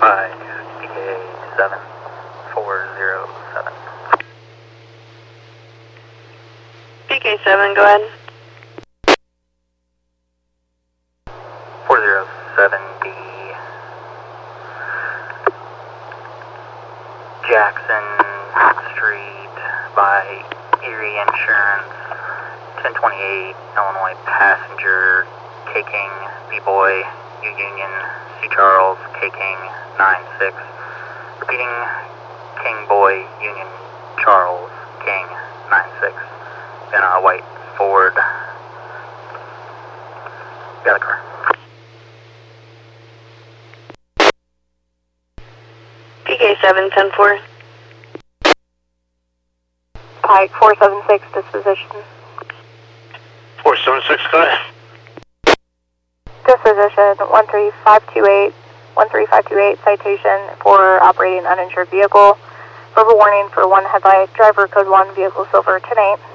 by PK 7407. PK7, go ahead. 407B Jackson Street by Erie Insurance, 1028 Illinois passenger, K King, B-Boy, U Union, C Charles, K King, 96. Repeating, King Boy, Union, Charles, King, 96. In a white Ford. Got a car. PK7, 10-4. Pike 476, disposition. 476, go ahead. Disposition 13528, citation for operating uninsured vehicle. Verbal warning for one headlight, driver code 1, vehicle silver, 10-8.